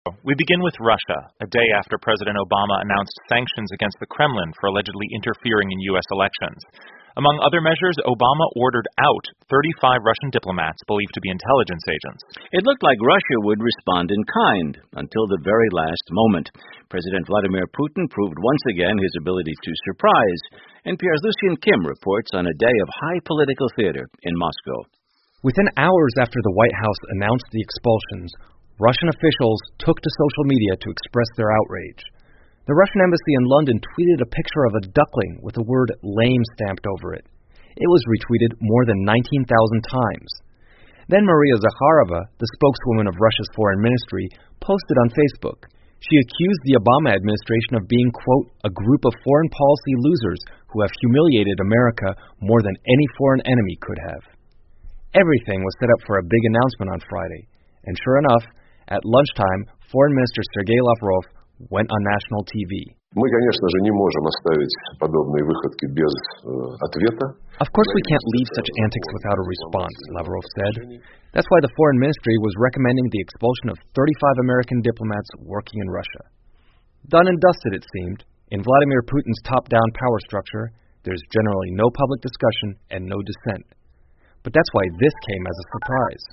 We begin with Russia, a day after President Obama announced sanctions against the Kremlin for allegedly interfering in U.S. elections. Among other measures, Obama ordered out 35 Russian diplomats believed to be intelligence agents. It looked like Russia would respond in kind until the very last moment. President Vladimir Putin proved once again his ability to surprise. NPR's Lucian Kim reports on a day of high political theater in Moscow. Within hours after the White House announced the expulsions, Russian officials took to social media to express their outrage. The Russian embassy in London tweeted a picture of a duckling with the word lame stamped over it. It was retweeted more than 19,000 times. Then Maria Zakharova, the spokeswoman of Russia's foreign ministry, posted on Facebook. She accused the Obama administration of being, quote, a group of foreign policy losers who have humiliated America more than any foreign enemy could have. Everything was set up for a big announcement on Friday, and sure enough, at lunchtime, Foreign Minister Sergei Lavrov went on national TV. Мы, конечно же, не можем оставить подобные выходки без ответа. Of course we can't leave such antics without a response, Lavrov said. That's why the Foreign Ministry was recommending the expulsion of 35 American diplomats working in Russia. Done and dusted, it seemed. In Vladimir Putin's top-down power structure, there's generally no public discussion and no dissent. But that's why this came as a surprise.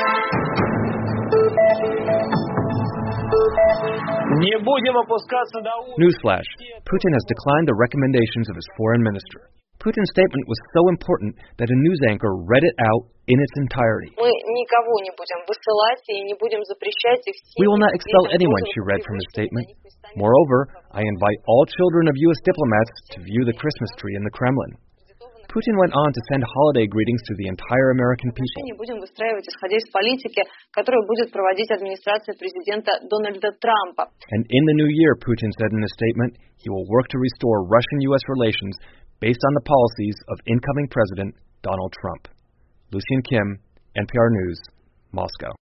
Newsflash, Putin has declined the recommendations of his foreign minister. Putin's statement was so important that a news anchor read it out in its entirety. We will not expel anyone, she read from his statement. Moreover, I invite all children of U.S. diplomats to view the Christmas tree in the Kremlin. Putin went on to send holiday greetings to the entire American people. And in the new year, Putin said in a statement, he will work to restore Russian-U.S. relations based on the policies of incoming President Donald Trump. Lucian Kim, NPR News, Moscow.